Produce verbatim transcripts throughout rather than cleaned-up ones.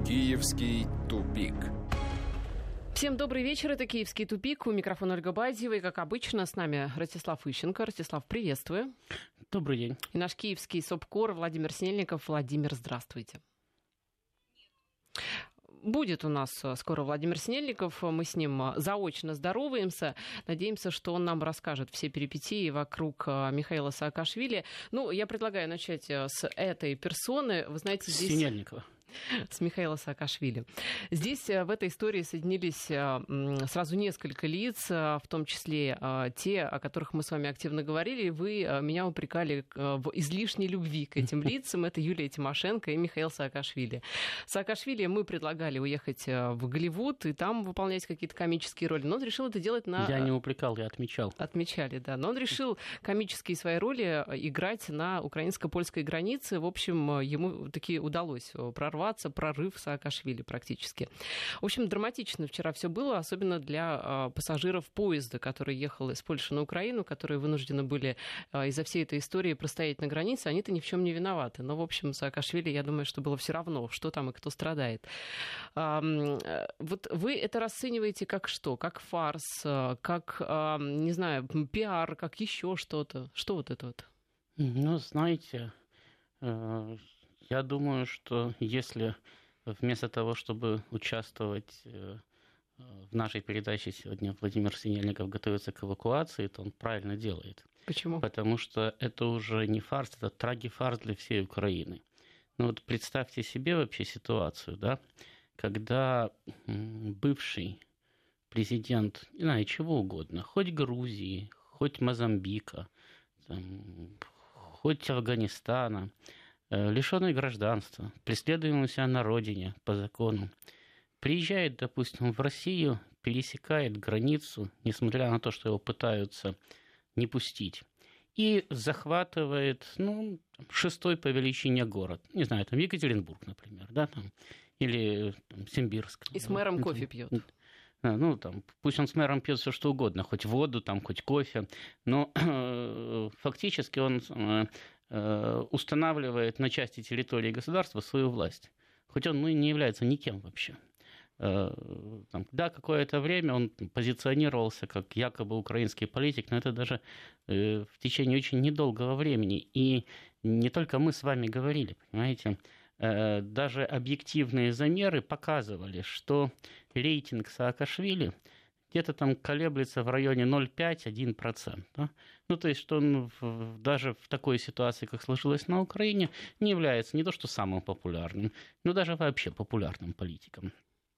Киевский тупик. Всем добрый вечер, это «Киевский тупик». У микрофона Ольга Бадьева. И, как обычно, с нами Ростислав Ищенко. Ростислав, приветствую. Добрый день. И наш киевский СОБКОР Владимир Снельников. Владимир, здравствуйте. Будет у нас скоро Владимир Снельников, мы с ним заочно здороваемся. Надеемся, что он нам расскажет все перипетии вокруг Михаила Саакашвили. Ну, я предлагаю начать с этой персоны. Вы знаете, здесь... Снельникова. С Михаила Саакашвили. Здесь в этой истории соединились сразу несколько лиц, в том числе те, о которых мы с вами активно говорили. Вы меня упрекали в излишней любви к этим лицам. Это Юлия Тимошенко и Михаил Саакашвили. Саакашвили мы предлагали уехать в Голливуд и там выполнять какие-то комические роли. Но он решил это делать на... Я не упрекал, я отмечал. Отмечали, да. Но он решил комические свои роли играть на украинско-польской границе. В общем, ему таки удалось прорваться. Прорыв Саакашвили практически. В общем, драматично вчера все было, особенно для э, пассажиров поезда, который ехал из Польши на Украину, которые вынуждены были э, из-за всей этой истории простоять на границе. Они-то ни в чем не виноваты. Но, в общем, Саакашвили, я думаю, что было все равно, что там и кто страдает. Э, э, вот вы это расцениваете как что? Как фарс, э, как, э, не знаю, пиар, как еще что-то? Что вот это вот? Ну, знаете... Э... Я думаю, что если вместо того, чтобы участвовать в нашей передаче сегодня Владимир Снельников готовится к эвакуации, то он правильно делает. Почему? Потому что это уже не фарс, это трагифарс для всей Украины. Ну вот представьте себе вообще ситуацию, да, когда бывший президент, не знаю, чего угодно, хоть Грузии, хоть Мозамбика, там, хоть Афганистана, лишенный гражданства, преследуемый себя на родине по закону, приезжает, допустим, в Россию, пересекает границу, несмотря на то, что его пытаются не пустить, и захватывает, ну, шестой по величине город, не знаю, там Екатеринбург, например, да, там, или там, Симбирск. И с мэром кофе пьет. Ну, там, пусть он с мэром пьет все что угодно, хоть воду, там, хоть кофе, но фактически он устанавливает на части территории государства свою власть, хоть он ну, не является никем вообще. Там, да, какое-то время он позиционировался как якобы украинский политик, но это даже в течение очень недолгого времени. И не только мы с вами говорили, понимаете, даже объективные замеры показывали, что рейтинг Саакашвили где-то там колеблется в районе ноль целых пять - один процент. Да? Ну, то есть, что он в, даже в такой ситуации, как сложилось на Украине, не является не то что самым популярным, но даже вообще популярным политиком.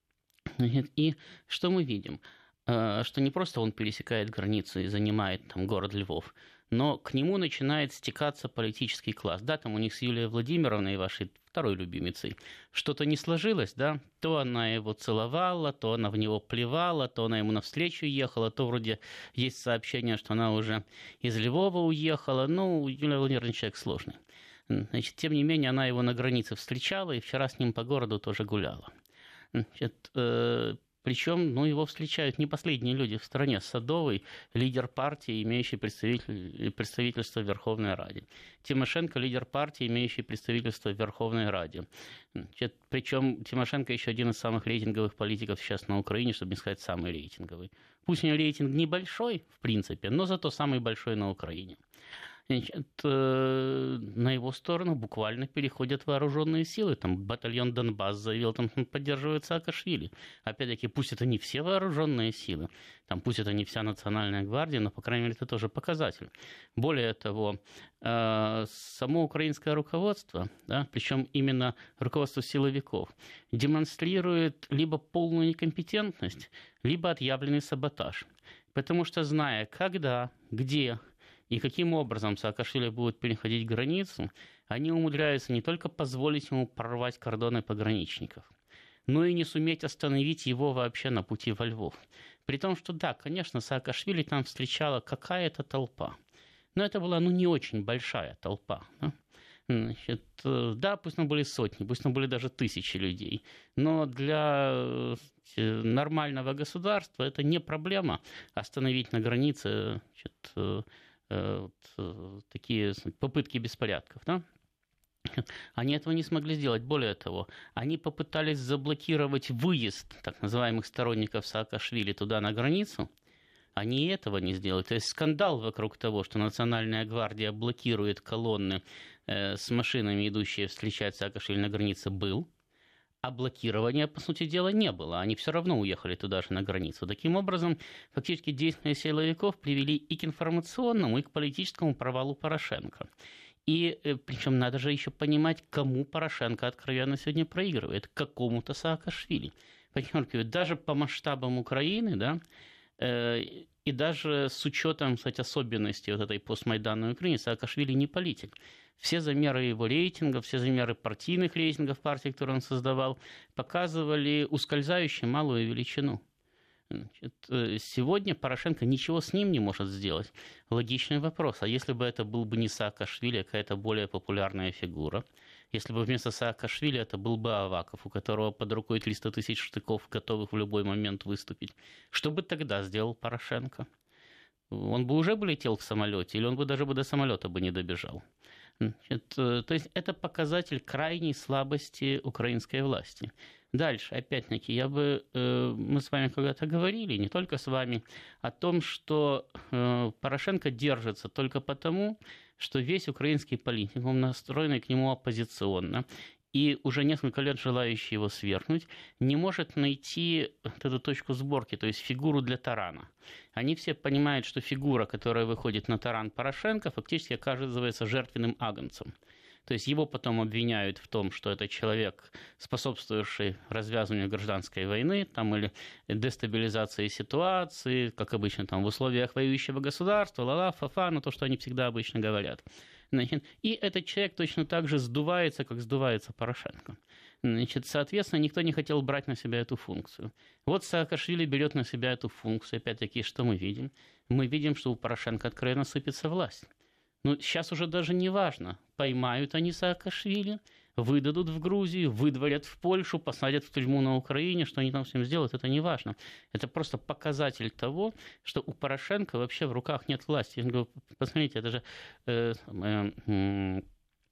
И что мы видим? Что не просто он пересекает границу и занимает там город Львов, но к нему начинает стекаться политический класс. Да, там у них с Юлией Владимировной, вашей второй любимицей, что-то не сложилось, да, то она его целовала, то она в него плевала, то она ему навстречу ехала, то вроде есть сообщение, что она уже из Львова уехала. Ну, Юлия Владимировна человек сложный. Значит, тем не менее, она его на границе встречала и вчера с ним по городу тоже гуляла. Значит, э- Причем, ну, его встречают не последние люди в стране. Садовый, лидер партии, имеющий представитель, представительство в Верховной Раде. Тимошенко, лидер партии, имеющий представительство в Верховной Раде. Причем Тимошенко еще один из самых рейтинговых политиков сейчас на Украине, чтобы не сказать самый рейтинговый. Пусть у него рейтинг небольшой, в принципе, но зато самый большой на Украине. Значит, на его сторону буквально переходят вооруженные силы. Там батальон Донбасс заявил, там поддерживает Саакашвили. Опять-таки, пусть это не все вооруженные силы, там, пусть это не вся национальная гвардия, но, по крайней мере, это тоже показатель. Более того, само украинское руководство, да, причем именно руководство силовиков, демонстрирует либо полную некомпетентность, либо отъявленный саботаж. Потому что, зная, когда, где и каким образом Саакашвили будет переходить границу, они умудряются не только позволить ему прорвать кордоны пограничников, но и не суметь остановить его вообще на пути во Львов. При том, что да, конечно, Саакашвили там встречала какая-то толпа, но это была ну, не очень большая толпа. Да? Значит, да, пусть там были сотни, пусть там были даже тысячи людей, но для нормального государства это не проблема остановить на границе, значит, вот, такие попытки беспорядков. Да? Они этого не смогли сделать. Более того, они попытались заблокировать выезд так называемых сторонников Саакашвили туда, на границу. Они этого не сделали. То есть скандал вокруг того, что Национальная гвардия блокирует колонны э, с машинами, идущие встречать Саакашвили на границе, был. А блокирования, по сути дела, не было. Они все равно уехали туда же, на границу. Таким образом, фактически действия силовиков привели и к информационному, и к политическому провалу Порошенко. И причем надо же еще понимать, кому Порошенко откровенно сегодня проигрывает. Какому-то Саакашвили. Подчеркиваю, даже по масштабам Украины, да, э, и даже с учетом, кстати, особенностей вот этой постмайданной Украины, Саакашвили не политик. Все замеры его рейтинга, все замеры партийных рейтингов партии, которые он создавал, показывали ускользающую малую величину. Значит, сегодня Порошенко ничего с ним не может сделать. Логичный вопрос. А если бы это был бы не Саакашвили, а какая-то более популярная фигура? Если бы вместо Саакашвили это был бы Аваков, у которого под рукой триста тысяч штыков, готовых в любой момент выступить, что бы тогда сделал Порошенко? Он бы уже бы летел в самолете, или он бы даже бы до самолета бы не добежал? Значит, то есть это показатель крайней слабости украинской власти. Дальше, опять-таки, я бы, мы с вами когда-то говорили, не только с вами, о том, что Порошенко держится только потому, что весь украинский политик, он настроенный к нему оппозиционно, и уже несколько лет желающий его свергнуть, не может найти вот эту точку сборки, то есть фигуру для тарана. Они все понимают, что фигура, которая выходит на таран Порошенко, фактически оказывается жертвенным агнцем. То есть его потом обвиняют в том, что это человек, способствовавший развязыванию гражданской войны там, или дестабилизации ситуации, как обычно там, в условиях воюющего государства, ла-ла-фа-фа, ну то, что они всегда обычно говорят. Значит, и этот человек точно так же сдувается, как сдувается Порошенко. Значит, соответственно, никто не хотел брать на себя эту функцию. Вот Саакашвили берет на себя эту функцию. Опять-таки, что мы видим? Мы видим, что у Порошенко откровенно сыпется власть. Но сейчас уже даже не важно, поймают они Саакашвили, выдадут в Грузию, выдворят в Польшу, посадят в тюрьму на Украине, что они там с ним сделают, это не важно. Это просто показатель того, что у Порошенко вообще в руках нет власти. Я говорю, посмотрите, это же э, э,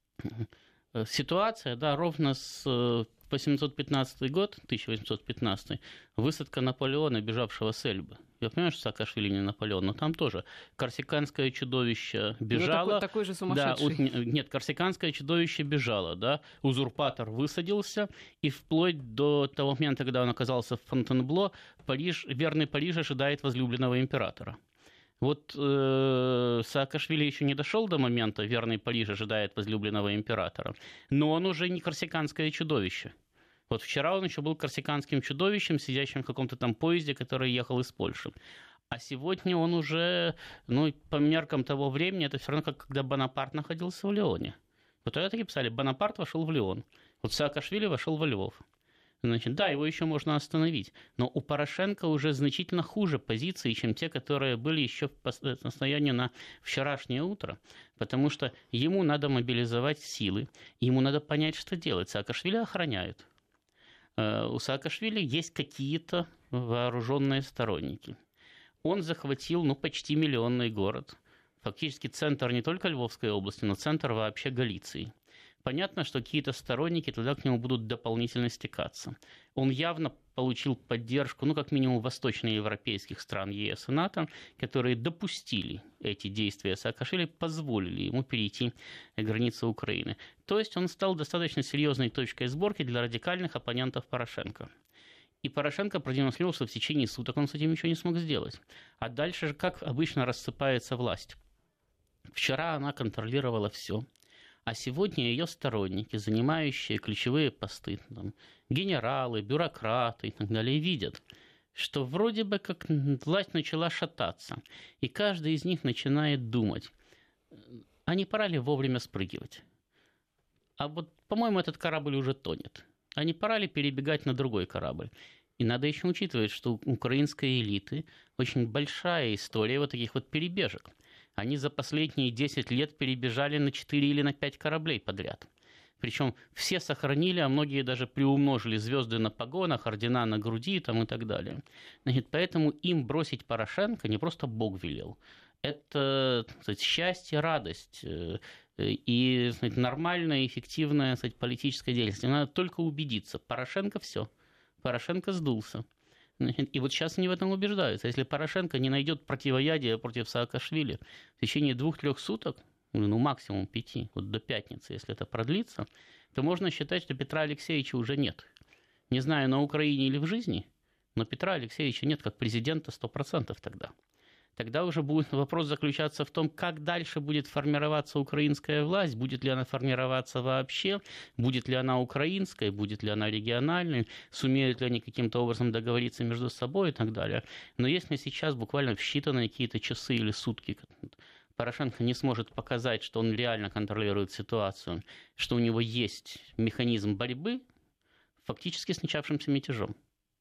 э, ситуация, да, ровно с восемьсот пятнадцатый год, тысяча восемьсот пятнадцатый, высадка Наполеона, бежавшего с Эльбы. Я понимаю, что Саакашвили не Наполеон, но там тоже корсиканское чудовище бежало. Ну, такой, такой же сумасшедший. Да, нет, корсиканское чудовище бежало, да, узурпатор высадился, и вплоть до того момента, когда он оказался в Фонтенбло, Париж, верный Париж ожидает возлюбленного императора. Вот э, Саакашвили еще не дошел до момента, верный Париж ожидает возлюбленного императора, но он уже не корсиканское чудовище. Вот вчера он еще был корсиканским чудовищем, сидящим в каком-то там поезде, который ехал из Польши. А сегодня он уже, ну, по меркам того времени, это все равно, как когда Бонапарт находился в Лионе. Вот тогда таки писали, Бонапарт вошел в Лион, вот Саакашвили вошел во Львов. Значит, да, его еще можно остановить, но у Порошенко уже значительно хуже позиции, чем те, которые были еще по состоянию на вчерашнее утро, потому что ему надо мобилизовать силы, ему надо понять, что делать. Саакашвили охраняют. У Саакашвили есть какие-то вооруженные сторонники. Он захватил, ну, почти миллионный город, фактически центр не только Львовской области, но центр вообще Галиции. Понятно, что какие-то сторонники туда к нему будут дополнительно стекаться. Он явно получил поддержку, ну, как минимум, восточноевропейских стран ЕС и НАТО, которые допустили эти действия Саакашвили, позволили ему перейти границу Украины. То есть он стал достаточно серьезной точкой сборки для радикальных оппонентов Порошенко. И Порошенко продемонстрировал, что в течение суток он с этим ничего не смог сделать. А дальше же, как обычно, рассыпается власть. Вчера она контролировала все. А сегодня ее сторонники, занимающие ключевые посты, там, генералы, бюрократы и так далее, видят, что вроде бы как власть начала шататься, и каждый из них начинает думать, а не пора ли вовремя спрыгивать? А вот, по-моему, этот корабль уже тонет. А не пора ли перебегать на другой корабль? И надо еще учитывать, что у украинской элиты очень большая история вот таких вот перебежек. Они за последние десять лет перебежали на четыре или на пять кораблей подряд. Причем все сохранили, а многие даже приумножили звезды на погонах, ордена на груди там, и так далее. Значит, поэтому им бросить Порошенко не просто Бог велел. Это, так сказать, счастье, радость. и, знаете, нормальная, эффективная, знаете, политическая деятельность. Надо только убедиться. Порошенко все. Порошенко сдулся. И вот сейчас они в этом убеждаются. Если Порошенко не найдет противоядия против Саакашвили в течение двух-трех суток, ну максимум пяти, вот до пятницы, если это продлится, то можно считать, что Петра Алексеевича уже нет. Не знаю, на Украине или в жизни, но Петра Алексеевича нет как президента сто процентов тогда. Тогда уже будет вопрос заключаться в том, как дальше будет формироваться украинская власть, будет ли она формироваться вообще, будет ли она украинской, будет ли она региональной, сумеют ли они каким-то образом договориться между собой и так далее. Но если сейчас буквально в считанные какие-то часы или сутки Порошенко не сможет показать, что он реально контролирует ситуацию, что у него есть механизм борьбы, фактически с начавшимся мятежом.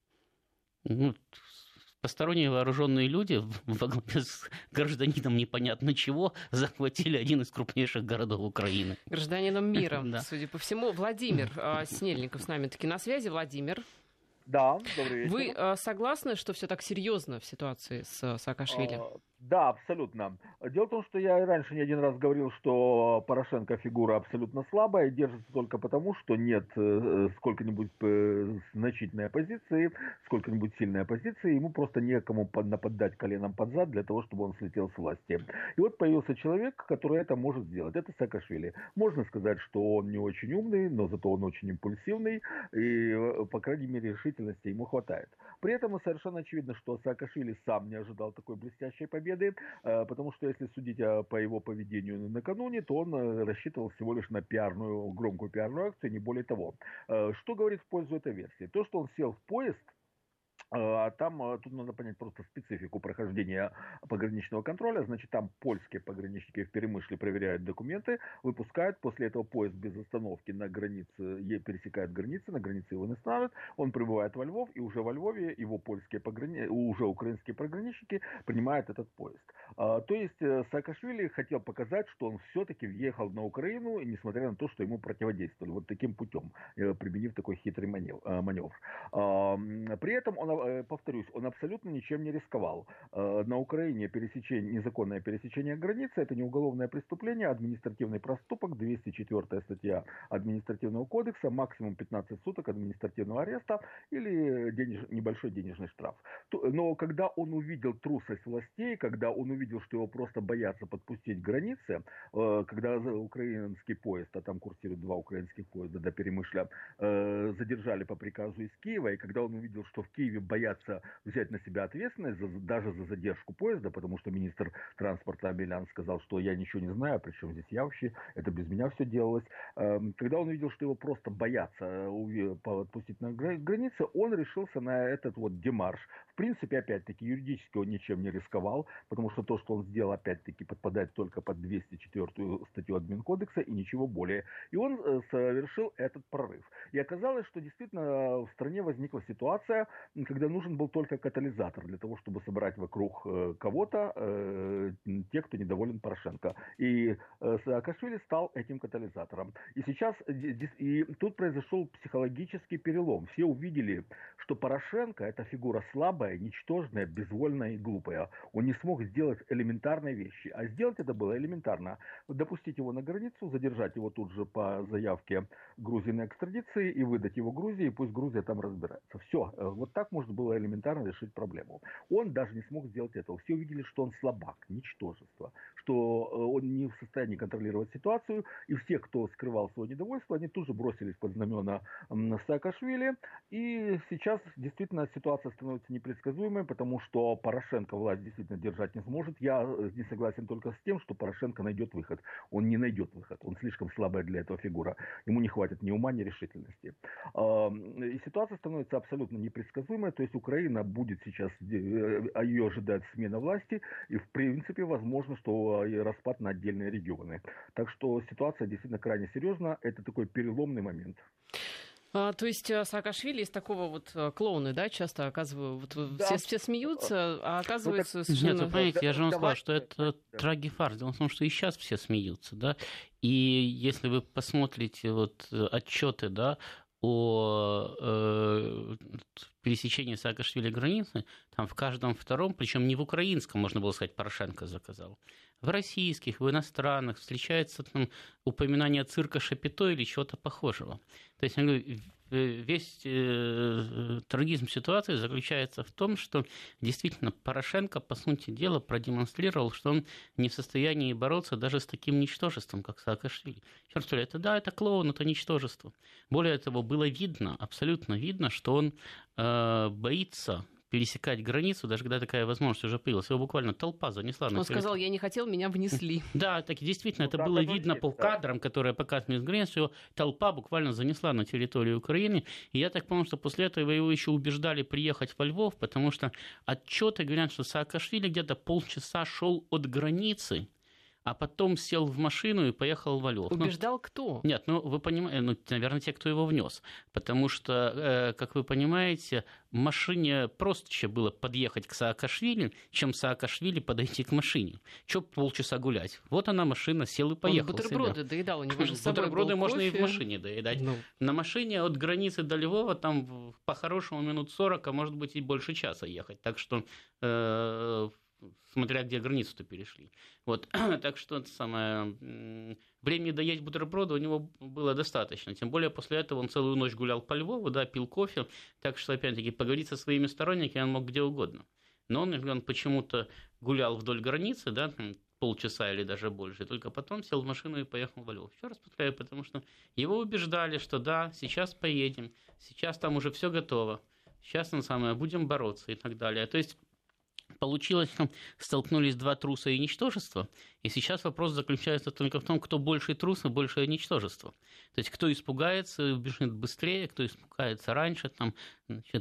Ну, посторонние вооруженные люди во главе с гражданином непонятно чего захватили один из крупнейших городов Украины. Гражданином мира, да. Судя по всему. Владимир Снельников с нами таки на связи. Владимир. Да, добрый вечер. Вы э, согласны, что все так серьезно в ситуации с Саакашвили? А, да, абсолютно. Дело в том, что я и раньше не один раз говорил, что Порошенко фигура абсолютно слабая и держится только потому, что нет э, сколько-нибудь э, значительной оппозиции, сколько-нибудь сильной оппозиции, ему просто некому нападать коленом под зад для того, чтобы он слетел с власти. И вот появился человек, который это может сделать. Это Саакашвили. Можно сказать, что он не очень умный, но зато он очень импульсивный и, по крайней мере, решительный. Ему хватает. При этом совершенно очевидно, что Саакашвили сам не ожидал такой блестящей победы, потому что если судить по его поведению накануне, то он рассчитывал всего лишь на пиарную, громкую пиарную акцию, не более того. Что говорит в пользу этой версии? То, что он сел в поезд, а там, тут надо понять просто специфику прохождения пограничного контроля. Значит, там польские пограничники в Перемышле проверяют документы, выпускают, после этого поезд без остановки на границе, пересекает границы, на границе его не ставят, он прибывает во Львов, и уже во Львове его польские пограни... уже украинские пограничники принимают этот поезд. А, то есть Саакашвили хотел показать, что он все-таки въехал на Украину, несмотря на то, что ему противодействовали вот таким путем, применив такой хитрый маневр. А, при этом он, повторюсь, он абсолютно ничем не рисковал. На Украине пересечение, незаконное пересечение границы — это не уголовное преступление, а административный проступок, двести четвёртая статья административного кодекса, максимум пятнадцать суток административного ареста или денеж... небольшой денежный штраф. Но когда он увидел трусость властей, когда он увидел, что его просто боятся подпустить к границе, когда украинский поезд, а там курсируют два украинских поезда до Перемышля, задержали по приказу из Киева, и когда он увидел, что в Киеве боятся взять на себя ответственность за, даже за задержку поезда, потому что министр транспорта Амелян сказал, что я ничего не знаю, причем здесь я вообще, это без меня все делалось. Когда он увидел, что его просто боятся отпустить на границе, он решился на этот вот демарш. В принципе, опять-таки, юридически он ничем не рисковал, потому что то, что он сделал, опять-таки, подпадает только под двести четвёртую статью админкодекса и ничего более. И он совершил этот прорыв. И оказалось, что действительно в стране возникла ситуация, когда нужен был только катализатор для того, чтобы собрать вокруг э, кого-то э, те, кто недоволен Порошенко. И э, Саакашвили стал этим катализатором. И сейчас, и тут произошел психологический перелом. Все увидели, что Порошенко — это фигура слабая, ничтожная, безвольная и глупая. Он не смог сделать элементарные вещи. А сделать это было элементарно. Допустить его на границу, задержать его тут же по заявке Грузии на экстрадиции и выдать его Грузии, и пусть Грузия там разбирается. Все. Вот так можно было элементарно решить проблему. Он даже не смог сделать этого. Все увидели, что он слабак, ничтожество, что он не в состоянии контролировать ситуацию, и все, кто скрывал свое недовольство, они тут же бросились под знамена Саакашвили, и сейчас действительно ситуация становится непредсказуемой, потому что Порошенко власть действительно держать не сможет. Я не согласен только с тем, что Порошенко найдет выход. Он не найдет выход, он слишком слабая для этого фигура, ему не хватит ни ума, ни решительности. И ситуация становится абсолютно непредсказуемой, то есть Украина будет сейчас, ее ожидает смена власти, и в принципе возможно, что распад на отдельные регионы. Так что ситуация действительно крайне серьезна, это такой переломный момент. А, то есть Саакашвили из такого вот клоуна, да, часто оказывают, вот, да. все, все смеются, а оказывается ну, так, совершенно... Нет, вы понимаете, я же вам сказал, что это трагифарс. Дело в том, что и сейчас все смеются, да, и если вы посмотрите вот отчеты, да, о э, пересечении Саакашвили границы, там в каждом втором, причем не в украинском, можно было сказать, Порошенко заказал, в российских, в иностранных встречается там упоминание цирка Шапито или чего-то похожего. То есть, я говорю, весь э, трагизм ситуации заключается в том, что действительно Порошенко, по сути дела, продемонстрировал, что он не в состоянии бороться даже с таким ничтожеством, как Саакашвили. Черт возьми, это да, это клоун, это ничтожество. Более того, было видно, абсолютно видно, что он э, боится пересекать границу, даже когда такая возможность уже появилась. Его буквально толпа занесла. Он на сказал, я не хотел, меня внесли. Да, так действительно, Ну, это так было оно видно есть, по да. кадрам, которые показывали с границы. Его толпа буквально занесла на территорию Украины. И я так понял, что после этого его еще убеждали приехать во Львов, потому что отчеты говорят, что Саакашвили где-то полчаса шел от границы, а потом сел в машину и поехал во Львов. Убеждал ну, кто? Нет, ну вы понимаете, ну, наверное, те, кто его внес. Потому что, э, как вы понимаете, машине проще было подъехать к Саакашвили, чем Саакашвили подойти к машине. Че полчаса гулять? Вот она, машина, сел и поехал. Он бутерброды себе. доедал, у него же с собой Бутерброды был можно и в кофе. машине доедать. Ну. На машине от границы до Львова там по-хорошему минут сорок, а может быть и больше часа ехать. Так что... Э, смотря где границу-то перешли. Вот. Так что это самое... времени доесть бутерброды у него было достаточно. Тем более после этого он целую ночь гулял по Львову, да, пил кофе. Так что, опять-таки, поговорить со своими сторонниками он мог где угодно. Но он, он почему-то гулял вдоль границы, да, полчаса или даже больше, и только потом сел в машину и поехал во Львов. Еще раз повторяю, потому что его убеждали, что да, сейчас поедем, сейчас там уже все готово, сейчас мы самое, будем бороться и так далее. То есть получилось, что столкнулись два труса и ничтожества, и сейчас вопрос заключается только в том, кто больше трус и большее ничтожество. То есть кто испугается и убежит быстрее, кто испугается раньше, там, значит,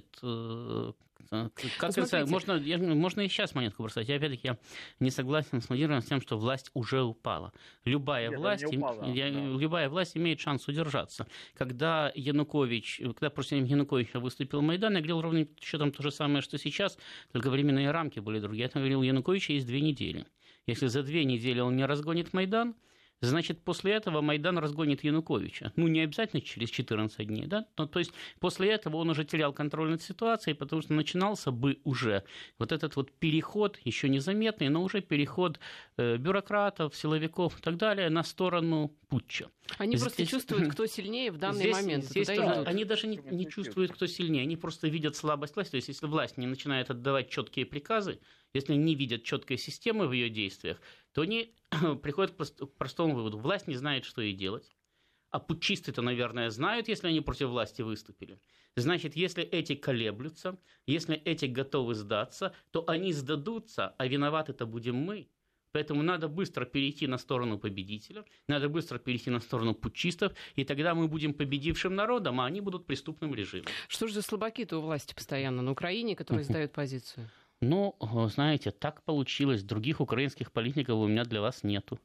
как ну, это, можно, я, можно и сейчас монетку бросать. Я, опять-таки, я не согласен с Владимиром с тем, что власть уже упала. Любая, Нет, власть, не упала, я, да. любая власть имеет шанс удержаться. Когда Янукович, когда против Януковича выступил Майдан, я говорил ровно счетом то же самое, что сейчас, только временные рамки были другие. Я говорил, у Януковича есть две недели. Если за две недели он не разгонит Майдан, значит, после этого Майдан разгонит Януковича. Ну, не обязательно через четырнадцать дней, да? Но, то есть, после этого он уже терял контроль над ситуацией, потому что начинался бы уже вот этот вот переход, еще незаметный, но уже переход э, бюрократов, силовиков и так далее на сторону путча. Они Здесь... просто чувствуют, кто сильнее в данный здесь, момент. Здесь Туда тоже, идут. они даже не, не чувствуют, кто сильнее, они просто видят слабость власти. То есть, если власть не начинает отдавать четкие приказы, если не видят четкой системы в ее действиях, то они приходят к простому выводу. Власть не знает, что ей делать. А путчисты-то, наверное, знают, если они против власти выступили. Значит, если эти колеблются, если эти готовы сдаться, то они сдадутся, а виноваты-то будем мы. Поэтому надо быстро перейти на сторону победителя, надо быстро перейти на сторону путчистов, и тогда мы будем победившим народом, а они будут преступным режимом. Что же за слабаки-то у власти постоянно на Украине, которые сдают позицию? Ну, знаете, так получилось. Других украинских политиков у меня для вас нету.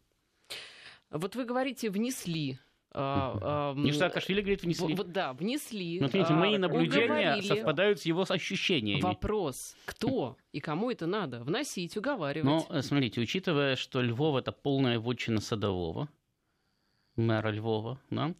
Вот вы говорите, внесли. Не Саакашвили говорит, внесли. Вот, да, внесли. Но, смотрите, мои наблюдения уговорили. совпадают с его ощущениями. Вопрос, кто и кому это надо? Вносить, уговаривать. Но, смотрите, учитывая, что Львов – это полная вотчина Садового, мэра Львова, да,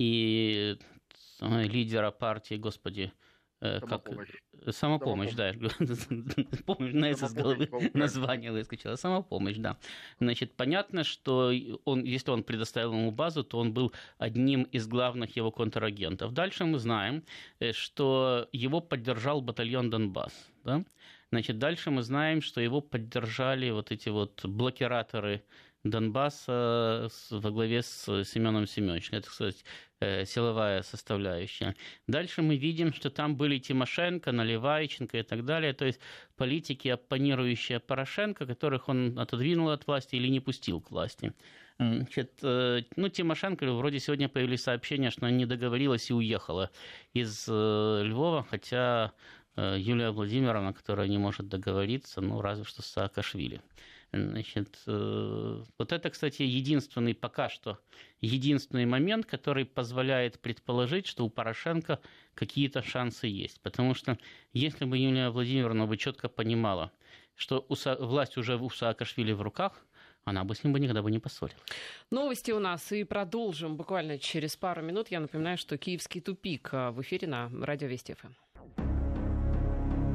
и лидера партии, господи, как... Самопомощь, Самопомощь, да. Помню, на это с головы название выскочило. Самопомощь, да. Значит, понятно, что он, если он предоставил ему базу, то он был одним из главных его контрагентов. Дальше мы знаем, что его поддержал батальон «Донбасс». Да? Значит, дальше мы знаем, что его поддержали вот эти вот блокираторы Донбасса во главе с Семеном Семеновичем. Это, кстати, силовая составляющая. Дальше мы видим, что там были Тимошенко, Наливайченко и так далее, то есть политики, оппонирующие Порошенко, которых он отодвинул от власти или не пустил к власти. Значит, ну, Тимошенко, вроде сегодня появились сообщения, что она не договорилась и уехала из Львова, хотя Юлия Владимировна, которая не может договориться, ну, разве что с Саакашвили. Значит, вот это, кстати, единственный, пока что, единственный момент, который позволяет предположить, что у Порошенко какие-то шансы есть. Потому что если бы Юлия Владимировна бы четко понимала, что у Са... власть уже у Саакашвили в руках, она бы с ним бы никогда бы не поссорилась. Новости у нас, и продолжим буквально через пару минут. Я напоминаю, что «Киевский тупик» в эфире на Радио Вести ФМ.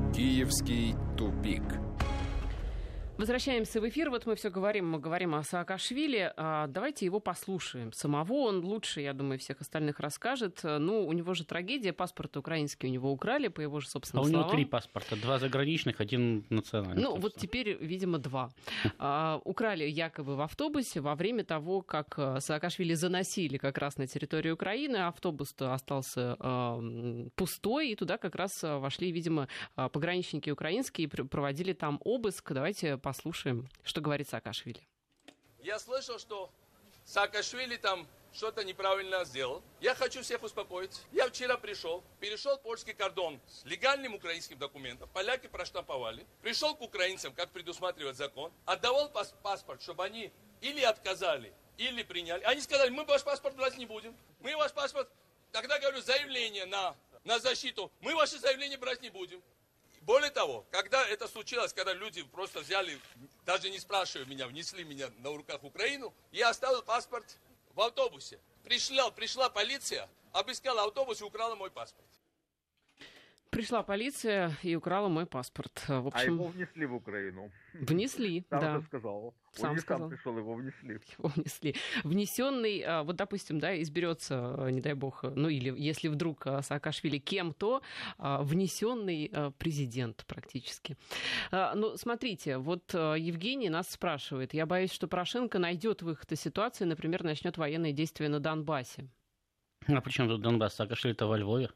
Киевский тупик. Возвращаемся в эфир. Вот мы все говорим, мы говорим о Саакашвили. А давайте его послушаем. Самого он лучше, я думаю, всех остальных расскажет. Ну, у него же трагедия. Паспорт украинский у него украли, по его же собственным словам. А у него три паспорта. Два заграничных, один национальный. Ну, вот теперь, видимо, два. А, украли якобы в автобусе во время того, как Саакашвили заносили как раз на территорию Украины. Автобус-то остался а, пустой, и туда как раз вошли, видимо, пограничники украинские и проводили там обыск. Давайте послушаем, что говорит Саакашвили. Я слышал, что Саакашвили там что-то неправильно сделал. Я хочу всех успокоить. Я вчера пришел, перешел польский кордон с легальным украинским документом. Поляки проштамповали. Пришел к украинцам, как предусматривает закон. Отдавал пас- паспорт, чтобы они или отказали, или приняли. Они сказали, мы ваш паспорт брать не будем. Мы ваш паспорт, тогда говорю, заявление на, на защиту. Мы ваше заявление брать не будем. Более того, когда это случилось, когда люди просто взяли, даже не спрашивая меня, внесли меня на руках в Украину, я оставил паспорт в автобусе. Пришла, пришла полиция, обыскала автобус и украла мой паспорт. Пришла полиция и украла мой паспорт. В общем, а его внесли в Украину. Внесли, сам да. же сказал. Сам Он не сказал. сам пришел, его внесли. Его внесли. Внесенный, вот, допустим, да, изберется, не дай бог, ну или если вдруг Саакашвили кем-то, внесенный президент практически. Ну, смотрите, вот Евгений нас спрашивает. Я боюсь, что Порошенко найдет выход из ситуации, например, начнет военные действия на Донбассе. А при чем тут Донбасс? Саакашвили-то во Львове.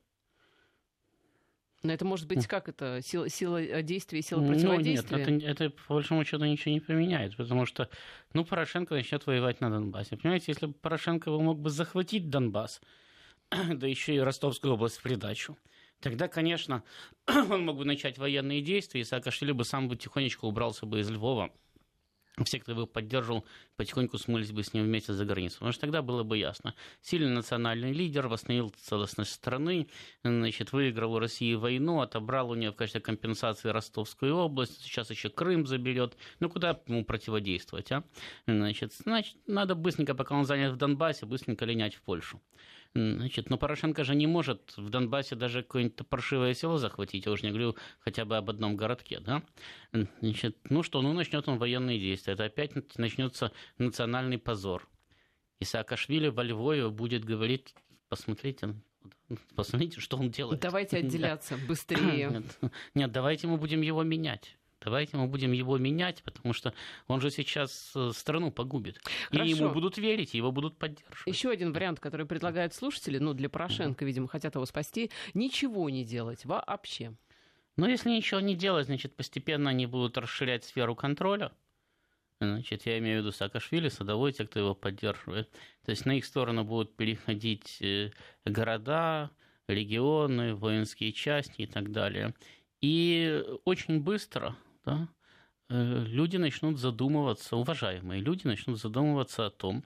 Но это может быть как это? Сила, сила действия, сила противодействия? Ну, нет, это, это по большому счету ничего не поменяет, потому что, ну, Порошенко начнет воевать на Донбассе. Понимаете, если бы Порошенко мог бы захватить Донбасс, да еще и Ростовскую область в придачу, тогда, конечно, он мог бы начать военные действия, и Саакашвили бы сам бы тихонечко убрался бы из Львова. Все, кто его поддерживал, потихоньку смылись бы с ним вместе за границу. Потому что тогда было бы ясно. Сильный национальный лидер восстановил целостность страны, значит, выиграл у России войну, отобрал у нее в качестве компенсации Ростовскую область, сейчас еще Крым заберет. Ну, куда ему противодействовать, а? Значит, значит, надо быстренько, пока он занят в Донбассе, быстренько линять в Польшу. Значит, но Порошенко же не может в Донбассе даже какое-нибудь паршивое село захватить, я уже не говорю хотя бы об одном городке, да? Значит, ну что, ну начнет он военные действия, это опять начнется национальный позор. И Саакашвили во Львове будет говорить, посмотрите, посмотрите, что он делает. Давайте отделяться быстрее. Нет, нет, давайте мы будем его менять. Давайте мы будем его менять, потому что он же сейчас страну погубит. Хорошо. И ему будут верить, и его будут поддерживать. Еще один вариант, который предлагают слушатели, ну, для Порошенко, видимо, хотят его спасти, ничего не делать вообще. Ну, если ничего не делать, значит, постепенно они будут расширять сферу контроля. Значит, я имею в виду Саакашвили, Садовой, те, кто его поддерживает. То есть на их сторону будут переходить города, регионы, воинские части и так далее. И очень быстро... Да, люди начнут задумываться, уважаемые люди начнут задумываться о том,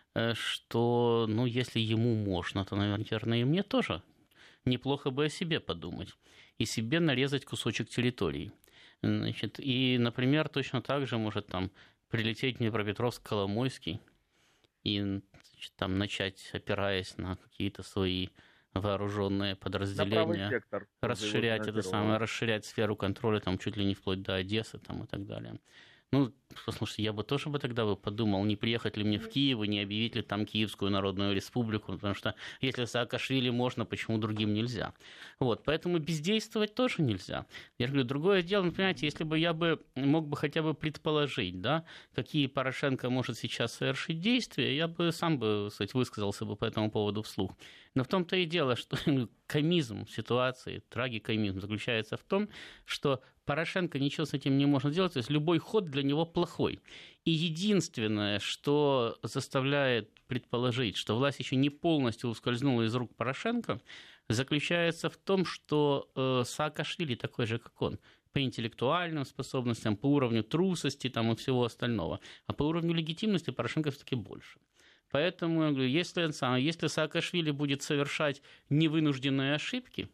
что, ну, если ему можно, то, наверное, и мне тоже неплохо бы о себе подумать и себе нарезать кусочек территории. Значит, и, например, точно так же может там прилететь Днепропетровск-Коломойский и, значит, там начать, опираясь на какие-то свои вооруженные подразделения, сектор, расширять это самое, расширять сферу контроля, там чуть ли не вплоть до Одессы там, и так далее. Ну, послушайте, я бы тоже бы тогда бы подумал, не приехать ли мне в Киев и не объявить ли там Киевскую Народную Республику, потому что если Саакашвили можно, почему другим нельзя? Вот, поэтому бездействовать тоже нельзя. Я говорю, другое дело, ну, понимаете, если бы я бы мог бы хотя бы предположить, да, какие Порошенко может сейчас совершить действия, я бы сам бы, кстати, высказался бы по этому поводу вслух. Но в том-то и дело, что комизм ситуации, трагикомизм заключается в том, что Порошенко ничего с этим не может сделать, то есть любой ход для него плохой. И единственное, что заставляет предположить, что власть еще не полностью ускользнула из рук Порошенко, заключается в том, что э, Саакашвили такой же, как он, по интеллектуальным способностям, по уровню трусости там, и всего остального. А по уровню легитимности Порошенко все-таки больше. Поэтому, я говорю, если, если Саакашвили будет совершать невынужденные ошибки,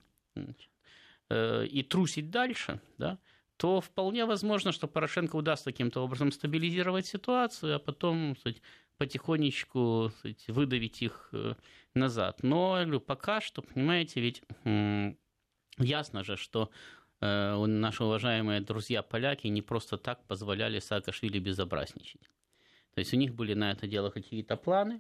и трусить дальше, да, то вполне возможно, что Порошенко удастся каким-то образом стабилизировать ситуацию, а потом, кстати, потихонечку, кстати, выдавить их назад. Но, я говорю, пока что, понимаете, ведь м- ясно же, что наши уважаемые друзья-поляки не просто так позволяли Саакашвили безобразничать. То есть у них были на это дело какие-то планы,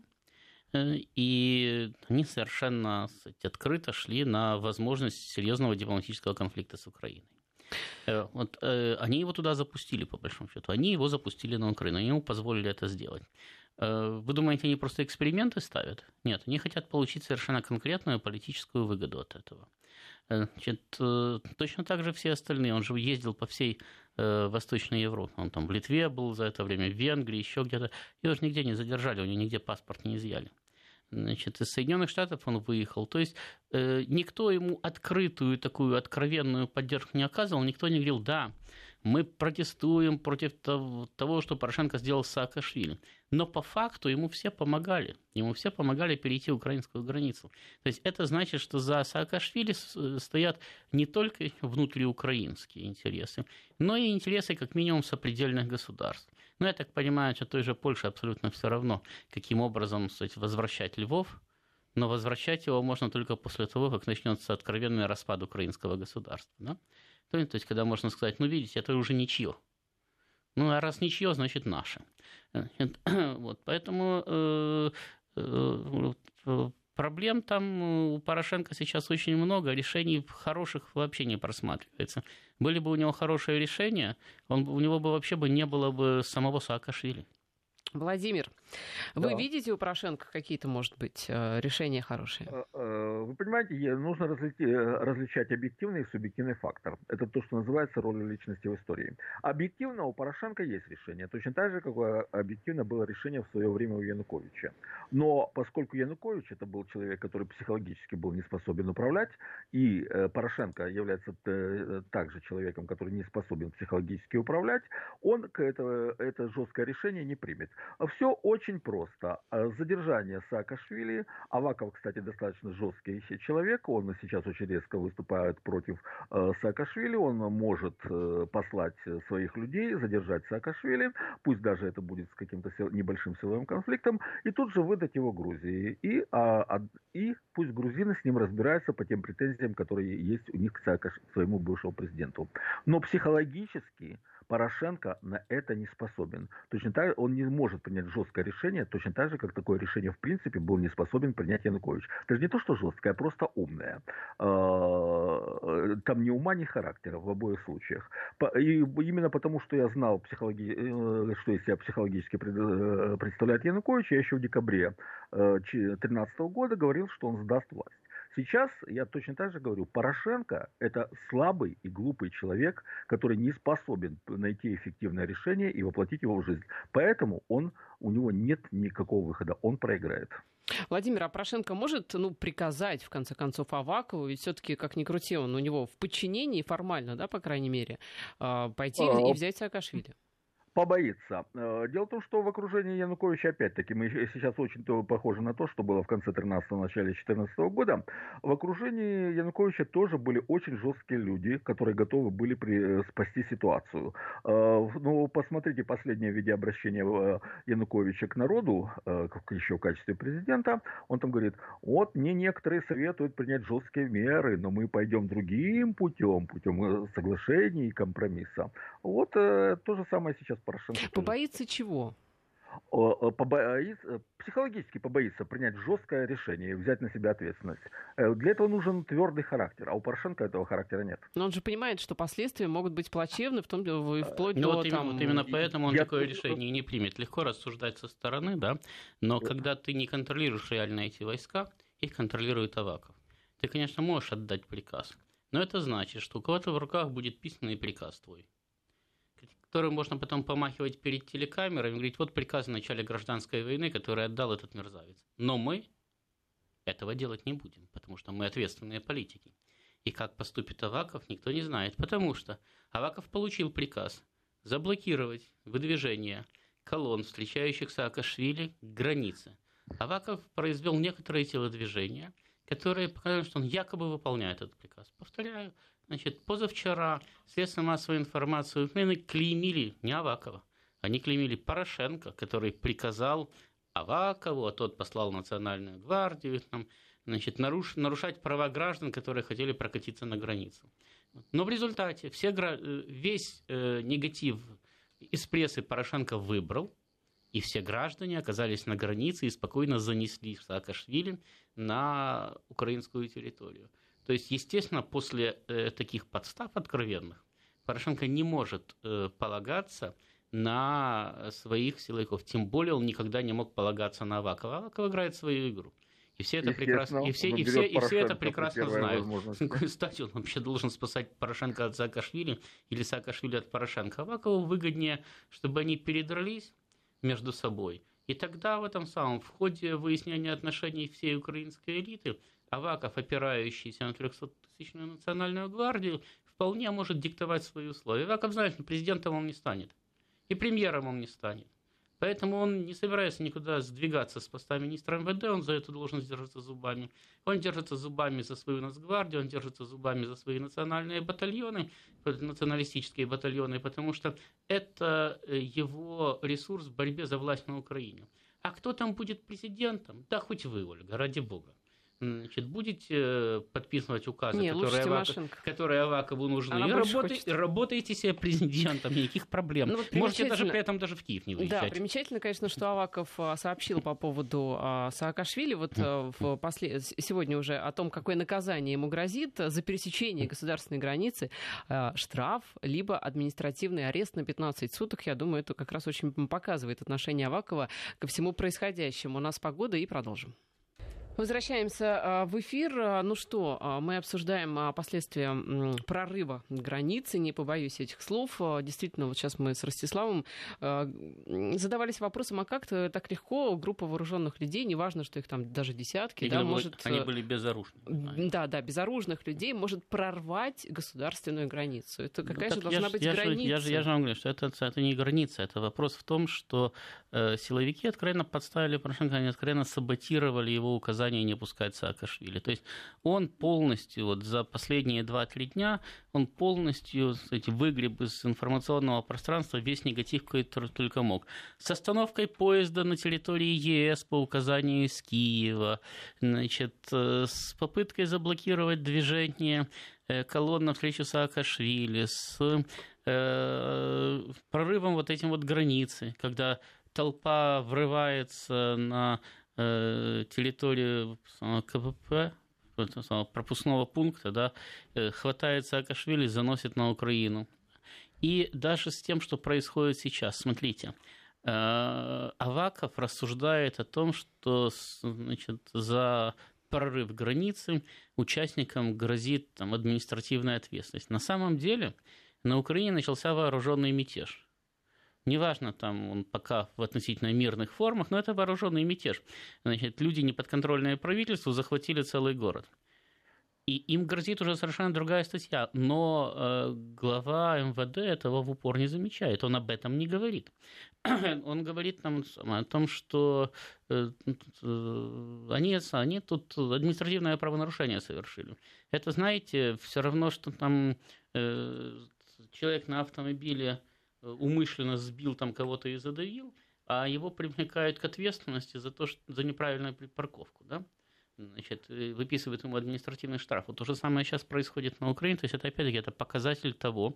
и они совершенно, кстати, открыто шли на возможность серьезного дипломатического конфликта с Украиной. Вот, они его туда запустили, по большому счету. Они его запустили на Украину, они ему позволили это сделать. Вы думаете, они просто эксперименты ставят? Нет, они хотят получить совершенно конкретную политическую выгоду от этого. Значит, точно так же все остальные. Он же ездил по всей Восточной Европе. Он там в Литве был за это время, в Венгрии, еще где-то. Его же нигде не задержали, у него нигде паспорт не изъяли. Значит, из Соединенных Штатов он выехал. То есть э, никто ему открытую, такую откровенную поддержку не оказывал, никто не говорил, да, мы протестуем против того, что Порошенко сделал с Саакашвили. Но по факту ему все помогали. Ему все помогали перейти украинскую границу. То есть это значит, что за Саакашвили стоят не только внутриукраинские интересы, но и интересы как минимум сопредельных государств. Но я так понимаю, что той же Польше абсолютно все равно, каким образом, кстати, возвращать Львов, но возвращать его можно только после того, как начнется откровенный распад украинского государства. Да? То есть, когда можно сказать, ну, видите, это уже ничье. Ну, а раз ничье, значит, наше. Вот, поэтому э, э, проблем там у Порошенко сейчас очень много, решений хороших вообще не просматривается. Были бы у него хорошие решения, он, у него бы вообще бы не было бы самого Саакашвили. Владимир, да. Вы видите у Порошенко какие-то, может быть, решения хорошие? Вы понимаете, нужно различать объективный и субъективный фактор. Это то, что называется ролью личности в истории. Объективно у Порошенко есть решение, точно так же, как объективно было решение в свое время у Януковича. Но поскольку Янукович это был человек, который психологически был не способен управлять, и Порошенко является также человеком, который не способен психологически управлять, он это, это жесткое решение не примет. Все очень просто. Задержание Саакашвили. Аваков, кстати, достаточно жесткий человек. Он сейчас очень резко выступает против Саакашвили. Он может послать своих людей, задержать Саакашвили. Пусть даже это будет с каким-то небольшим силовым конфликтом. И тут же выдать его Грузии. И, а, и пусть грузины с ним разбираются по тем претензиям, которые есть у них к, Саакаш... к своему бывшему президенту. Но психологически Порошенко на это не способен. Точно так он не может принять жесткое решение, точно так же, как такое решение в принципе был не способен принять Янукович. Это же не то, что жесткое, а просто умное. Там ни ума, ни характера в обоих случаях. И именно потому, что я знал, психологи... что из себя психологически представляет Янукович, я еще в декабре две тысячи тринадцатого года говорил, что он сдаст власть. Сейчас я точно так же говорю, Порошенко – это слабый и глупый человек, который не способен найти эффективное решение и воплотить его в жизнь. Поэтому он, у него нет никакого выхода, он проиграет. Владимир, а Порошенко может ну, приказать, в конце концов, Авакову, ведь все-таки, как ни крути, он у него в подчинении формально, да, по крайней мере, пойти а... и взять Саакашвили? Побоится. Дело в том, что в окружении Януковича, опять-таки, мы сейчас очень похожи на то, что было в конце тринадцатого, начале четырнадцатого года. В окружении Януковича тоже были очень жесткие люди, которые готовы были при... спасти ситуацию. Ну, посмотрите последнее видеообращение Януковича к народу, еще в качестве президента. Он там говорит, вот мне некоторые советуют принять жесткие меры, но мы пойдем другим путем, путем соглашений и компромисса. Вот то же самое сейчас Порошенко. Побоится чего? Побоится, психологически побоится принять жесткое решение и взять на себя ответственность. Для этого нужен твердый характер, а у Порошенко этого характера нет. Но он же понимает, что последствия могут быть плачевны, в том, вплоть ну, до... Вот, там... именно, вот именно поэтому он Я... такое решение не примет. Легко рассуждать со стороны, да, но вот. Когда ты не контролируешь реально эти войска, их контролирует Аваков. Ты, конечно, можешь отдать приказ, но это значит, что у кого-то в руках будет письменный приказ твой, которым можно потом помахивать перед телекамерой и говорить, вот приказ в начале гражданской войны, который отдал этот мерзавец. Но мы этого делать не будем, потому что мы ответственные политики. И как поступит Аваков, никто не знает, потому что Аваков получил приказ заблокировать выдвижение колонн, встречающих Саакашвили, к границе. Аваков произвел некоторые телодвижения, которые показывают, что он якобы выполняет этот приказ. Повторяю, значит, позавчера средства массовой информации клеймили не Авакова, они клеймили Порошенко, который приказал Авакову, а тот послал Национальную гвардию, там, значит, наруш, нарушать права граждан, которые хотели прокатиться на границу. Но в результате все, весь э, негатив из прессы Порошенко выбрал, и все граждане оказались на границе и спокойно занесли Саакашвили на украинскую территорию. То есть, естественно, после э, таких подстав откровенных Порошенко не может э, полагаться на своих силовиков. Тем более он никогда не мог полагаться на Авакова. Аваков играет свою игру. И все это прекрасно, и все, и все, и все это прекрасно знают. С какой стати он вообще должен спасать Порошенко от Саакашвили или Саакашвили от Порошенко? Авакову выгоднее, чтобы они передрались между собой. И тогда в этом самом, в ходе выяснения отношений всей украинской элиты, Аваков, опирающийся на трехсоттысячную национальную гвардию, вполне может диктовать свои условия. Аваков знает, что президентом он не станет, и премьером он не станет. Поэтому он не собирается никуда сдвигаться с поста министра эм вэ дэ, он за эту должность держится зубами. Он держится зубами за свою нацгвардию, он держится зубами за свои национальные батальоны, националистические батальоны, потому что это его ресурс в борьбе за власть на Украине. А кто там будет президентом? Да хоть вы, Ольга, ради бога. Значит, будете подписывать указы, Не, которые, Аваков, которые Авакову нужны, и работайте, работаете себе президентом, никаких проблем. Ну, вот можете даже при этом даже в Киев не выезжать. Да, примечательно, конечно, что Аваков сообщил по поводу Саакашвили вот в послед... сегодня уже о том, какое наказание ему грозит за пересечение государственной границы, штраф, либо административный арест на пятнадцать суток. Я думаю, это как раз очень показывает отношение Авакова ко всему происходящему. У нас погода, и продолжим. Возвращаемся в эфир. Ну что, мы обсуждаем последствия прорыва границы, не побоюсь этих слов. Действительно, вот сейчас мы с Ростиславом задавались вопросом, а как так легко группа вооруженных людей, неважно, что их там даже десятки, да, может... Они были безоружны. Да, да, безоружных людей может прорвать государственную границу. Это какая ну, же должна я быть я граница? Же, я, же, я же вам говорю, что это, это не граница, это вопрос в том, что э, силовики откровенно подставили Порошенко, они откровенно саботировали его указания не пускать Саакашвили. То есть он полностью, вот за последние два-три дня, он полностью, кстати, выгреб из информационного пространства весь негатив, который только мог. С остановкой поезда на территории е эс по указанию из Киева, значит, с попыткой заблокировать движение колонн навстречу Саакашвили, с э, прорывом вот этим вот границы, когда толпа врывается на территорию ка пэ пэ, пропускного пункта, да, хватает Саакашвили, заносит на Украину. И даже с тем, что происходит сейчас, смотрите, Аваков рассуждает о том, что, значит, за прорыв границы участникам грозит там административная ответственность. На самом деле на Украине начался вооруженный мятеж. Неважно, там он пока в относительно мирных формах, но это вооруженный мятеж. Значит, люди, неподконтрольные правительству, захватили целый город. И им грозит уже совершенно другая статья. Но э, глава эм вэ дэ этого в упор не замечает, он об этом не говорит. Он говорит нам о том, что э, э, они, они тут административное правонарушение совершили. Это, знаете, все равно, что там э, человек на автомобиле умышленно сбил там кого-то и задавил, а его привлекают к ответственности за то, что за неправильную парковку, да? Значит, выписывают ему административный штраф. Вот то же самое сейчас происходит на Украине. То есть это опять-таки это показатель того,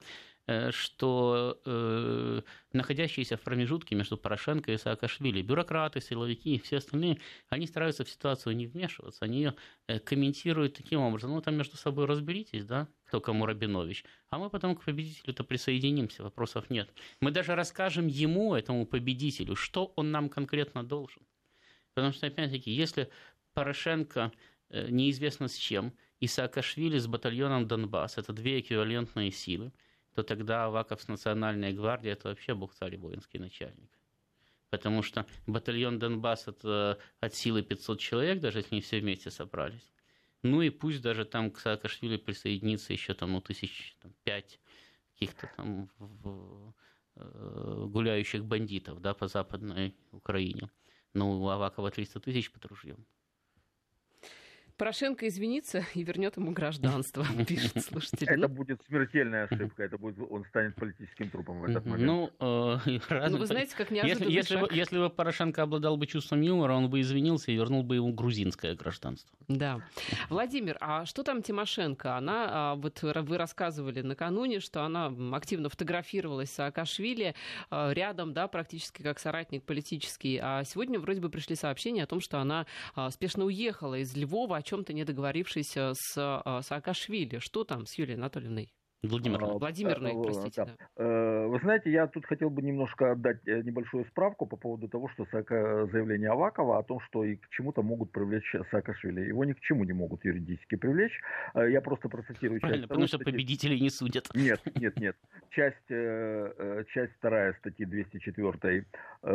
что э, находящиеся в промежутке между Порошенко и Саакашвили бюрократы, силовики и все остальные, они стараются в ситуацию не вмешиваться, они ее комментируют таким образом: ну там между собой разберитесь, да, кто кому Рабинович, а мы потом к победителю-то присоединимся, вопросов нет. Мы даже расскажем ему, этому победителю, что он нам конкретно должен. Потому что, опять-таки, если Порошенко неизвестно с чем, и Саакашвили с батальоном Донбасс — это две эквивалентные силы, то тогда Аваков с Национальной гвардией — это вообще бог царь и воинский начальник. Потому что батальон Донбасс — это от силы пятьсот человек, даже если они все вместе собрались. Ну и пусть даже там к Саакашвили присоединится еще там, ну, тысяч там, пять каких-то там в, в, гуляющих бандитов, да, по Западной Украине. Ну, у Авакова триста тысяч под ружьем. Порошенко извинится и вернет ему гражданство, пишет слушатель. Это будет смертельная ошибка, это будет, он станет политическим трупом в этот момент. Ну, э, раз... ну вы знаете, как неожиданный если, шаг. Если бы, если бы Порошенко обладал бы чувством юмора, он бы извинился и вернул бы ему грузинское гражданство. Да. Владимир, а что там Тимошенко? Она, вот вы рассказывали накануне, что она активно фотографировалась с Саакашвили рядом, да, практически как соратник политический. А сегодня вроде бы пришли сообщения о том, что она спешно уехала из Львова, о чем-то не договорившись с Саакашвили. Что там с Юлией Анатольевной? Владимировна. Владимировна, простите. Да. Да. Вы знаете, я тут хотел бы немножко дать небольшую справку по поводу того, что заявление Авакова о том, что и к чему-то могут привлечь Саакашвили. Его ни к чему не могут юридически привлечь. Я просто процитирую. Правильно, потому что победителей не судят. Нет, нет, нет. Часть, часть вторая статьи двести четыре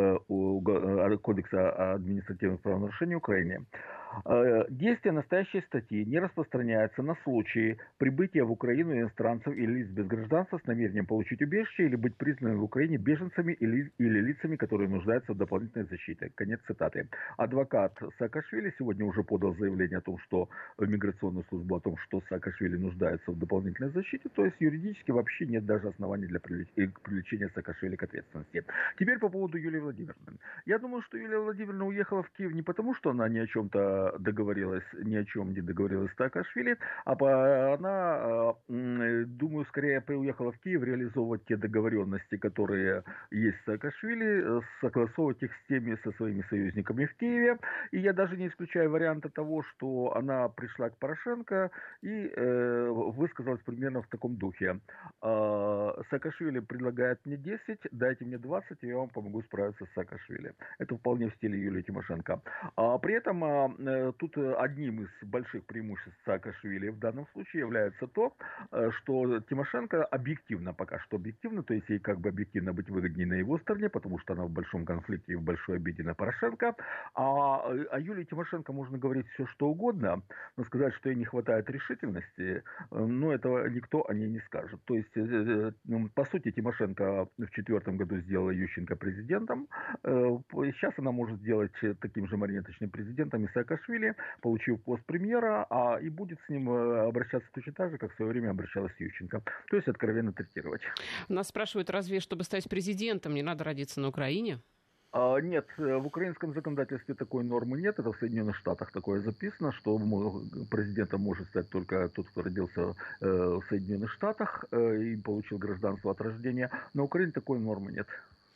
Кодекса административных правонарушений Украины. Действие настоящей статьи не распространяется на случаи прибытия в Украину иностранцев или лиц без гражданства с намерением получить убежище или быть признанными в Украине беженцами или, или лицами, которые нуждаются в дополнительной защите. Конец цитаты. Адвокат Саакашвили сегодня уже подал заявление о том, что в миграционную службу, о том, что Саакашвили нуждается в дополнительной защите, то есть юридически вообще нет даже оснований для привлечения Саакашвили к ответственности. Теперь по поводу Юлии Владимировны. Я думаю, что Юлия Владимировна уехала в Киев не потому, что она ни о чем-то договорилась, ни о чем не договорилась с Саакашвили, а по, она, думаю, скорее уехала в Киев реализовывать те договоренности, которые есть с Саакашвили, согласовывать их с теми, со своими союзниками в Киеве. И я даже не исключаю варианта того, что она пришла к Порошенко и э, высказалась примерно в таком духе. Э, Саакашвили предлагает мне десять, дайте мне двадцать, и я вам помогу справиться с Саакашвили. Это вполне в стиле Юлии Тимошенко. А при этом э, тут одним из больших преимуществ Саакашвили в данном случае является то, что Тимошенко объективно, пока что объективно, то есть ей как бы объективно быть выгоднее на его стороне, потому что она в большом конфликте и в большой обиде на Порошенко. А о Юлии Тимошенко можно говорить все что угодно, но сказать, что ей не хватает решительности, ну этого никто о ней не скажет. То есть, по сути, Тимошенко в четвертом году сделала Ющенко президентом. Сейчас она может сделать таким же марионеточным президентом и Саакашвили, получив пост премьера, а и будет с ним обращаться точно так же, как в свое время обращалась Ющенко. То есть откровенно третировать. Нас спрашивают, разве чтобы стать президентом не надо родиться на Украине? А, нет, в украинском законодательстве такой нормы нет. Это в Соединенных Штатах такое записано, что президентом может стать только тот, кто родился в Соединенных Штатах и получил гражданство от рождения. На Украине такой нормы нет.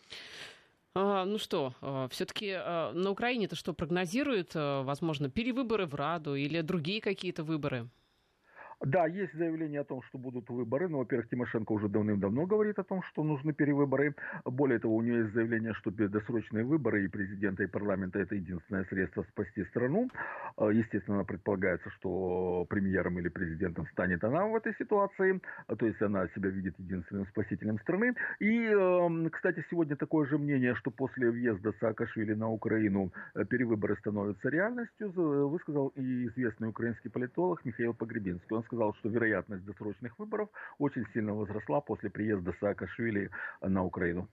А, ну что, все-таки на Украине-то что прогнозируют? Возможно, перевыборы в Раду или другие какие-то выборы? Да, есть заявление о том, что будут выборы, но, во-первых, Тимошенко уже давным-давно говорит о том, что нужны перевыборы. Более того, у нее есть заявление, что досрочные выборы и президента, и парламента – это единственное средство спасти страну. Естественно, предполагается, что премьером или президентом станет она в этой ситуации, то есть она себя видит единственным спасителем страны. И, кстати, сегодня такое же мнение, что после въезда Саакашвили на Украину перевыборы становятся реальностью, высказал и известный украинский политолог Михаил Погребинский. Он сказал, что вероятность досрочных выборов очень сильно возросла после приезда Саакашвили на Украину.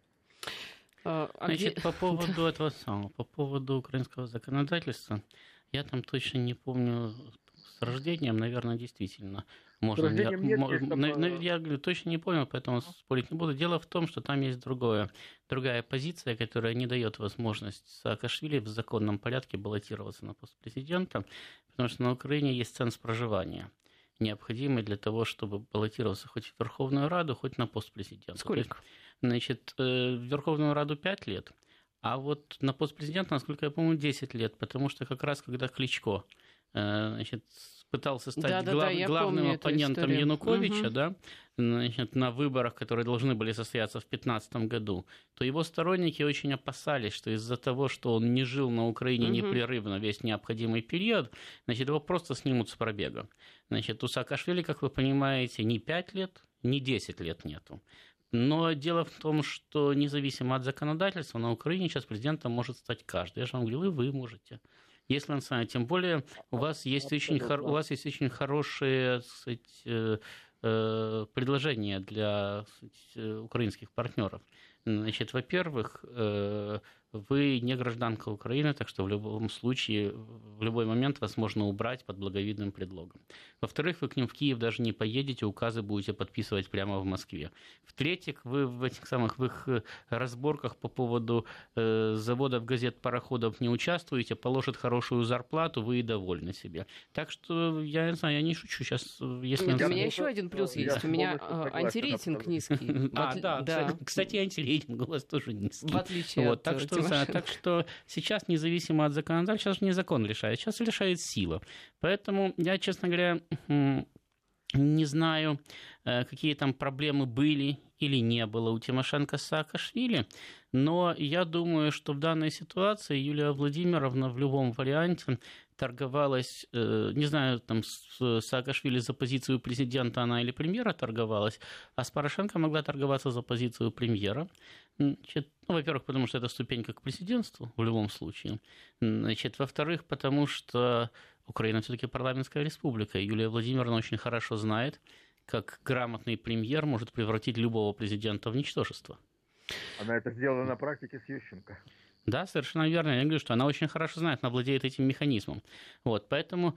А, Значит, по поводу этого самого, по поводу украинского законодательства, я там точно не помню с рождением, наверное, действительно. Можно, я, нет, мо, есть, на, на, я говорю, точно не помню, поэтому спорить не буду. Дело в том, что там есть другое, другая позиция, которая не дает возможность Саакашвили в законном порядке баллотироваться на пост президента, потому что на Украине есть ценз проживания, необходимый для того, чтобы баллотироваться хоть в Верховную Раду, хоть на пост президента. Сколько? Значит, в Верховную Раду пять лет, а вот на пост президента, насколько я помню, десять лет, потому что как раз когда Кличко, значит, пытался стать да, да, глав, да, главным оппонентом Януковича, угу. да, значит, на выборах, которые должны были состояться в две тысячи пятнадцатом году, то его сторонники очень опасались, что из-за того, что он не жил на Украине угу. непрерывно весь необходимый период, значит, его просто снимут с пробега. Значит, у Саакашвили, как вы понимаете, ни пять лет, ни десять лет нету. Но дело в том, что независимо от законодательства, на Украине сейчас президентом может стать каждый. Я же вам говорил, и вы можете. Если он станет, тем более у вас есть очень, хор, у вас есть очень хорошие, так сказать, предложения для, так сказать, украинских партнеров. Значит, во-первых, вы не гражданка Украины, так что в любом случае, в любой момент вас можно убрать под благовидным предлогом. Во-вторых, вы к ним в Киев даже не поедете, указы будете подписывать прямо в Москве. В-третьих, вы в этих самых в их разборках по поводу э, заводов, газет, пароходов не участвуете, положат хорошую зарплату, вы и довольны себе. Так что, я не знаю, я не шучу сейчас. Если Нет, он... у меня еще один плюс я есть. У меня согласен, антирейтинг абсолютно. низкий. А, да, да. Кстати, антирейтинг у вас тоже низкий. В отличие вот, от так, что, Тимошенко. так что сейчас, независимо от законодательства, сейчас не закон решает, сейчас решает сила. Поэтому я, честно говоря, не знаю, какие там проблемы были или не было у Тимошенко с Саакашвили, но я думаю, что в данной ситуации Юлия Владимировна в любом варианте торговалась, не знаю, там с Саакашвили за позицию президента она или премьера торговалась, а с Порошенко могла торговаться за позицию премьера. Значит, ну, во-первых, потому что это ступенька к президентству в любом случае. Значит, во-вторых, потому что Украина все-таки парламентская республика. И Юлия Владимировна очень хорошо знает, как грамотный премьер может превратить любого президента в ничтожество. Она это сделала на практике с Ющенко. Да, совершенно верно. Я говорю, что она очень хорошо знает, она владеет этим механизмом. Вот, поэтому,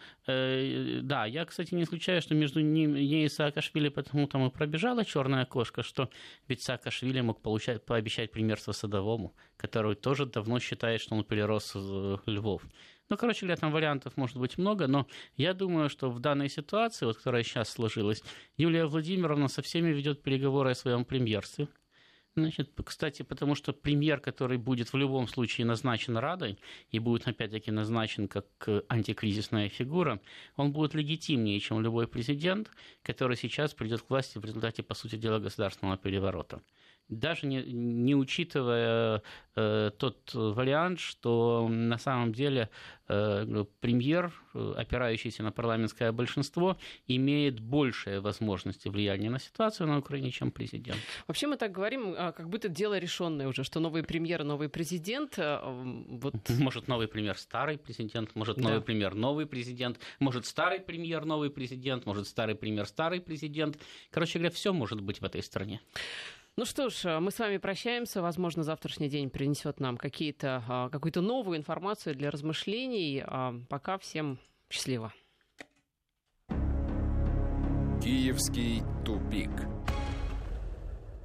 э, да, я, кстати, не исключаю, что между ним, ей и Саакашвили потому там и пробежала черная кошка, что ведь Саакашвили мог получать, пообещать премьерство Садовому, который тоже давно считает, что он перерос Львов. Ну, короче говоря, там вариантов может быть много, но я думаю, что в данной ситуации, вот, которая сейчас сложилась, Юлия Владимировна со всеми ведет переговоры о своем премьерстве. Значит, кстати, потому что премьер, который будет в любом случае назначен Радой и будет опять-таки назначен как антикризисная фигура, он будет легитимнее, чем любой президент, который сейчас придет к власти в результате, по сути дела, государственного переворота. Даже не, не учитывая э, тот вариант, что на самом деле э, премьер, опирающийся на парламентское большинство, имеет большие возможности влияния на ситуацию на Украине, чем президент. Вообще мы так говорим, как будто дело решенное уже, что новый премьер, новый президент. Вот... Может, новый премьер, старый президент, может, новый да. премьер, новый президент, может, старый премьер, новый президент, может, старый премьер, старый президент. Короче говоря, все может быть в этой стране. Ну что ж, мы с вами прощаемся. Возможно, завтрашний день принесет нам какие-то, какую-то новую информацию для размышлений. Пока всем счастливо. Киевский тупик.